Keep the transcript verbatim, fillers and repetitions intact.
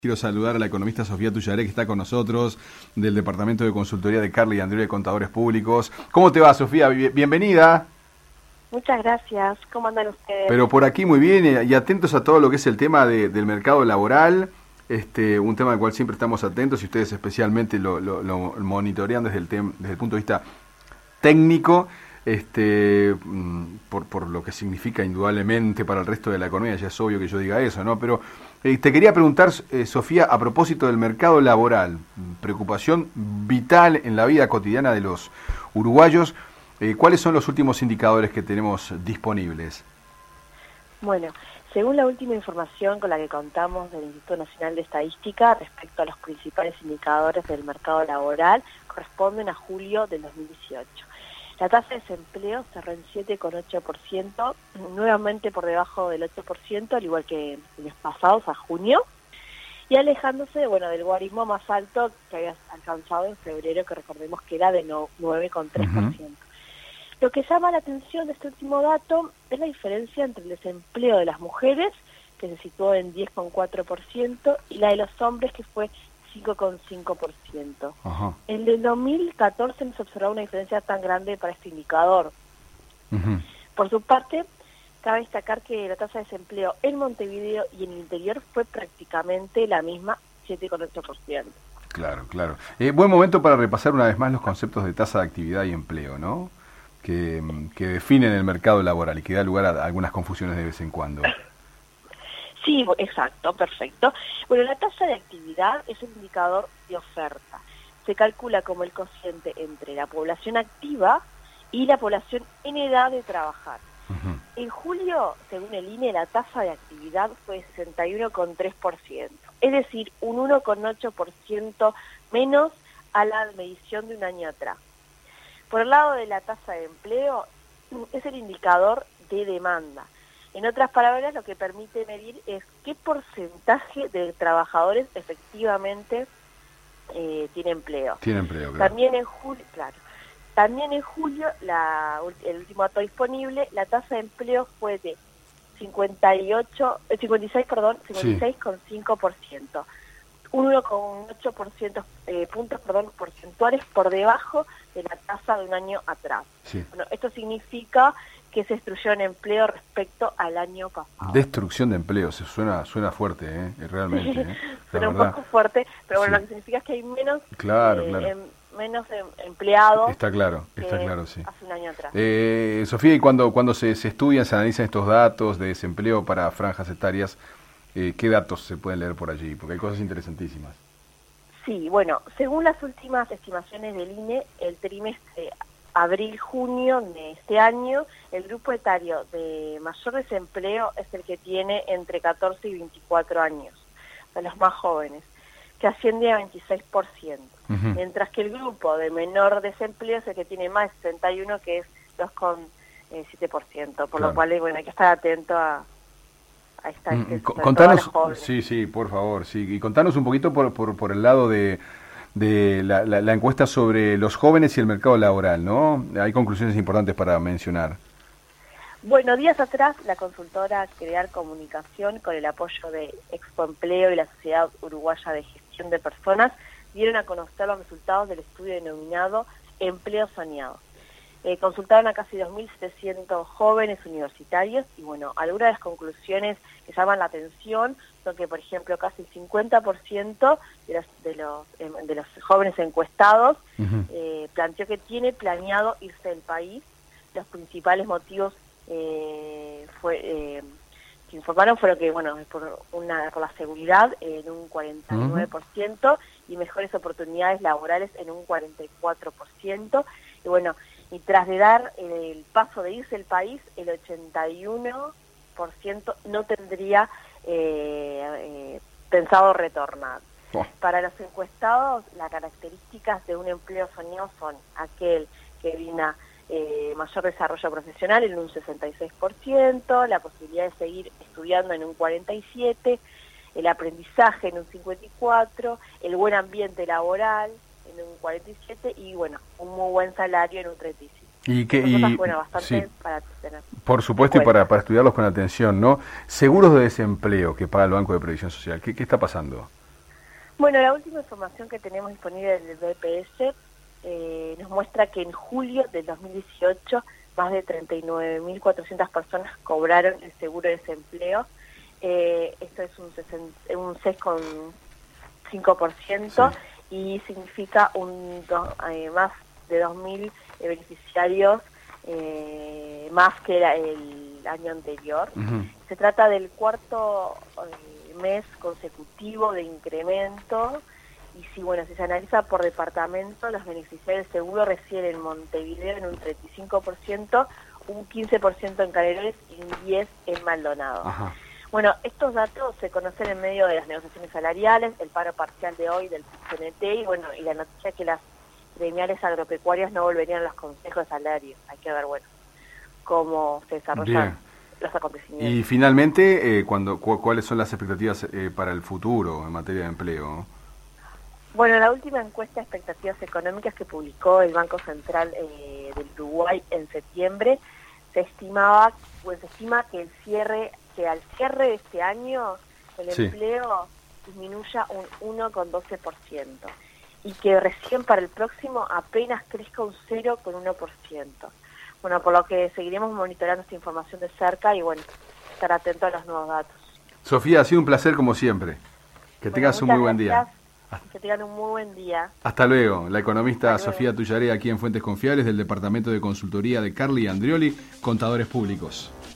Quiero saludar a la economista Sofía Tuyaré, que está con nosotros, del Departamento de Consultoría de Carly y Andrea de Contadores Públicos. ¿Cómo te va, Sofía? Bienvenida. Muchas gracias. ¿Cómo andan ustedes? Pero por aquí muy bien y atentos a todo lo que es el tema de, del mercado laboral, este, un tema al cual siempre estamos atentos y ustedes especialmente lo, lo, lo monitorean desde el, tem, desde el punto de vista técnico, este, por, por lo que significa indudablemente para el resto de la economía. Ya es obvio que yo diga eso, ¿no? Pero eh, te quería preguntar, eh, Sofía, a propósito del mercado laboral, preocupación vital en la vida cotidiana de los uruguayos, eh, ¿cuáles son los últimos indicadores que tenemos disponibles? Bueno, según la última información con la que contamos del Instituto Nacional de Estadística respecto a los principales indicadores del mercado laboral, corresponden a julio del dos mil dieciocho. La tasa de desempleo cerró en siete coma ocho por ciento, nuevamente por debajo del ocho por ciento, al igual que en los pasados, a junio, y alejándose bueno, del guarismo más alto que había alcanzado en febrero, que recordemos que era de nueve coma tres por ciento. Uh-huh. Lo que llama la atención de este último dato es la diferencia entre el desempleo de las mujeres, que se situó en diez coma cuatro por ciento, y la de los hombres, que fue cinco coma cinco por ciento. Uh-huh. En el dos mil catorce no se observó una diferencia tan grande para este indicador. Uh-huh. Por su parte, cabe destacar que la tasa de desempleo en Montevideo y en el interior fue prácticamente la misma, siete coma ocho por ciento. Claro, claro. Eh, buen momento para repasar una vez más los conceptos de tasa de actividad y empleo, ¿no? Que, que definen el mercado laboral y que da lugar a algunas confusiones de vez en cuando. Sí, exacto, perfecto. Bueno, la tasa de actividad es un indicador de oferta. Se calcula como el cociente entre la población activa y la población en edad de trabajar. Uh-huh. En julio, según el I N E, la tasa de actividad fue de sesenta y uno coma tres por ciento, es decir, un uno coma ocho por ciento menos a la medición de un año atrás. Por el lado de la tasa de empleo, es el indicador de demanda. En otras palabras, lo que permite medir es qué porcentaje de trabajadores efectivamente eh, tiene empleo. Tiene empleo, claro. También en julio, claro. También en julio, la, el último dato disponible, la tasa de empleo fue de cincuenta y ocho, cincuenta y seis, perdón, cincuenta y seis coma cinco por ciento. Un uno coma ocho por ciento eh, puntos perdón, porcentuales por debajo de la tasa de un año atrás. Sí. Bueno, esto significa que se destruyó en empleo respecto al año pasado. Destrucción de empleo, se suena suena fuerte, ¿eh? Realmente. ¿eh? Suena un poco fuerte, pero bueno, sí. Lo que significa es que hay menos, claro, eh, claro. Em, menos em, empleados. Está claro, está claro, sí. Hace un año atrás. Eh, Sofía, y cuando cuando se, se estudian, se analizan estos datos de desempleo para franjas etarias, eh, ¿qué datos se pueden leer por allí? Porque hay cosas interesantísimas. Sí, bueno, según las últimas estimaciones del I N E, el trimestre abril-junio de este año, el grupo etario de mayor desempleo es el que tiene entre catorce y veinticuatro años, de los más jóvenes, que asciende a veintiséis por ciento. Uh-huh. Mientras que el grupo de menor desempleo es el que tiene más, sesenta y uno, que es dos coma siete por ciento, por claro. Lo cual bueno, hay que estar atento a... a esta, mm, contanos, sí, sí, por favor, sí, y contanos un poquito por, por, por el lado de... de la, la, la encuesta sobre los jóvenes y el mercado laboral, ¿no? Hay conclusiones importantes para mencionar. Bueno, días atrás la consultora Crear Comunicación, con el apoyo de Expo Empleo y la Sociedad Uruguaya de Gestión de Personas, dieron a conocer los resultados del estudio denominado Empleo Soñado. Eh, consultaron a casi dos mil setecientos jóvenes universitarios y bueno, algunas de las conclusiones que llaman la atención son que, por ejemplo, casi el cincuenta por ciento de los, de los, eh, de los jóvenes encuestados uh-huh. eh, planteó que tiene planeado irse del país. Los principales motivos eh, fue, eh, que informaron fueron que, bueno, por, una, por la seguridad en un cuarenta y nueve por ciento uh-huh. y mejores oportunidades laborales en un cuarenta y cuatro por ciento. Y bueno, y tras de dar el paso de irse del país, el ochenta y uno por ciento no tendría eh, eh, pensado retornar. Oh. Para los encuestados, las características de un empleo soñado son aquel que brinda eh, mayor desarrollo profesional en un sesenta y seis por ciento, la posibilidad de seguir estudiando en un cuarenta y siete por ciento, el aprendizaje en un cincuenta y cuatro por ciento, el buen ambiente laboral en un cuarenta y siete por ciento y, bueno, un muy buen salario en un treinta y siete por ciento. Y que y, bueno, bastante sí, para tener por supuesto, y para, para estudiarlos con atención, ¿no? Seguros de desempleo que paga el Banco de Previsión Social, ¿qué, qué está pasando? Bueno, la última información que tenemos disponible del B P S eh, nos muestra que en julio del dos mil dieciocho más de treinta y nueve mil cuatrocientas personas cobraron el seguro de desempleo. Eh, esto es un, sesenta, un seis coma cinco por ciento sí. Y significa un do, eh, más de dos mil beneficiarios eh, más que la, el año anterior. Uh-huh. Se trata del cuarto eh, mes consecutivo de incremento. Y si bueno, si se analiza por departamento, los beneficiarios del seguro residen en Montevideo en un treinta y cinco por ciento, un quince por ciento en Canelones y un diez por ciento en Maldonado. Ajá. Bueno, estos datos se conocen en medio de las negociaciones salariales, el paro parcial de hoy del C N T y bueno, y la noticia que las gremiales agropecuarias no volverían a los consejos de salario. Hay que ver, bueno, cómo se desarrollan Bien. los acontecimientos. Y finalmente, eh, cuando, cu ¿cuáles son las expectativas eh, para el futuro en materia de empleo? Bueno, la última encuesta de expectativas económicas que publicó el Banco Central eh, del Uruguay en septiembre, se estimaba, pues se estima que el cierre, que al cierre de este año el sí. empleo disminuya un uno coma doce por ciento y que recién para el próximo apenas crezca un cero coma uno por ciento. Bueno, por lo que seguiremos monitoreando esta información de cerca y bueno, estar atentos a los nuevos datos. Sofía, ha sido un placer como siempre. Que bueno, tengas un muy buen día. Que tengan un muy buen día. Hasta luego. La economista Sofía Tullaré aquí en Fuentes Confiables del Departamento de Consultoría de Carly Andrioli, Contadores Públicos.